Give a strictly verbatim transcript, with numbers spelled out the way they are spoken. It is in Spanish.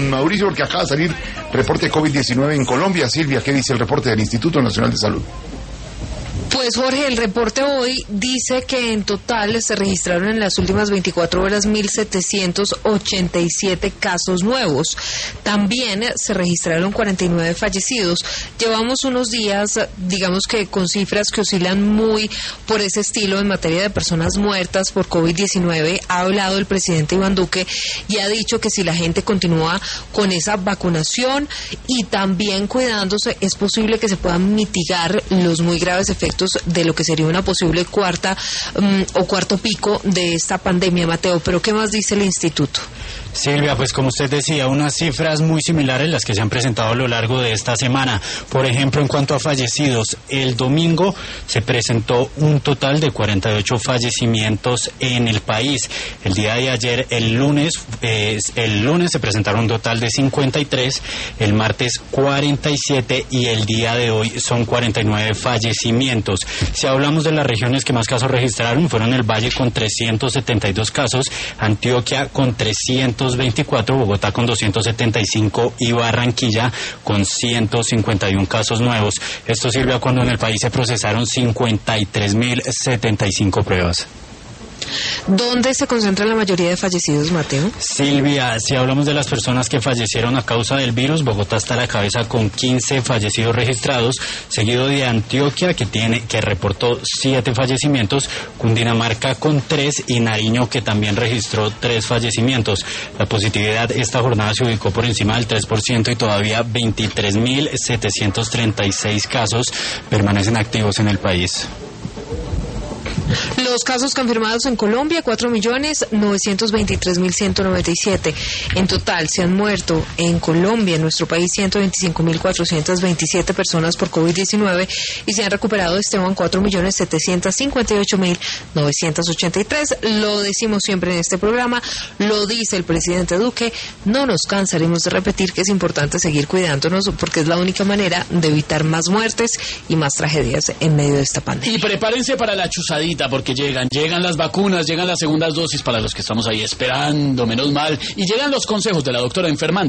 don Mauricio, porque acaba de salir reporte COVID diecinueve en Colombia. Silvia, ¿qué dice el reporte del Instituto Nacional de Salud? Pues Jorge, el reporte hoy dice que en total se registraron en las últimas veinticuatro horas mil setecientos ochenta y siete casos nuevos. También se registraron cuarenta y nueve fallecidos. Llevamos unos días, digamos que con cifras que oscilan muy por ese estilo en materia de personas muertas por COVID diecinueve. Ha hablado el presidente Iván Duque y ha dicho que si la gente continúa con esa vacunación y también cuidándose, es posible que se puedan mitigar los muy graves efectos de lo que sería una posible cuarta um, o cuarto pico de esta pandemia, Mateo. Pero ¿qué más dice el instituto? Silvia, pues como usted decía, unas cifras muy similares las que se han presentado a lo largo de esta semana. Por ejemplo, en cuanto a fallecidos, el domingo se presentó un total de cuarenta y ocho fallecimientos en el país. El día de ayer, el lunes, eh, el lunes se presentaron un total de cincuenta y tres, el martes cuarenta y siete y el día de hoy son cuarenta y nueve fallecimientos. Si hablamos de las regiones que más casos registraron, fueron el Valle con trescientos setenta y dos casos, Antioquia con trescientos veinticuatro, Bogotá con doscientos setenta y cinco y Barranquilla con ciento cincuenta y uno casos nuevos. Esto sirve a cuando en el país se procesaron cincuenta y tres mil setenta y cinco pruebas. ¿Dónde se concentra la mayoría de fallecidos, Mateo? Silvia, si hablamos de las personas que fallecieron a causa del virus, Bogotá está a la cabeza con quince fallecidos registrados, seguido de Antioquia, que tiene que reportó siete fallecimientos, Cundinamarca con tres y Nariño, que también registró tres fallecimientos. La positividad esta jornada se ubicó por encima del tres por ciento y todavía veintitrés mil setecientos treinta y seis casos permanecen activos en el país. Los casos confirmados en Colombia, cuatro millones novecientos veintitrés mil ciento noventa y siete. En total se han muerto en Colombia, en nuestro país, ciento veinticinco mil cuatrocientos veintisiete personas por COVID diecinueve y se han recuperado, Esteban, cuatro millones setecientos cincuenta y ocho mil novecientos ochenta y tres. Lo decimos siempre en este programa, lo dice el presidente Duque, no nos cansaremos de repetir que es importante seguir cuidándonos porque es la única manera de evitar más muertes y más tragedias en medio de esta pandemia. Y prepárense para la chuzadita, porque llegan, llegan las vacunas, llegan las segundas dosis para los que estamos ahí esperando, menos mal, y llegan los consejos de la doctora enfermante.